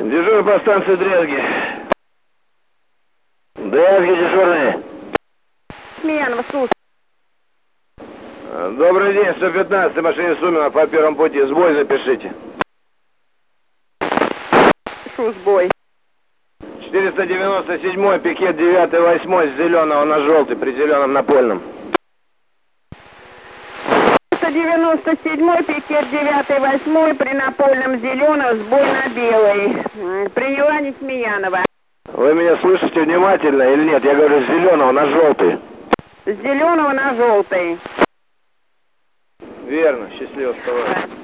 Дежурный по станции Дрезги. Дрезги дежурные. Смеянова, слушай. Добрый день, 115 машине Сумина по первому пути. Сбой запишите. Шо сбой? 497 пикет 9-8 с зеленого на желтый при зеленом напольном. 197 пикет 9-8 при напольном зеленом, сбой на белый. Приняла Несмеянова. Вы меня слышите внимательно или нет? Я говорю с зеленого на желтый. С зеленого на желтый. Верно, счастливо, вставай.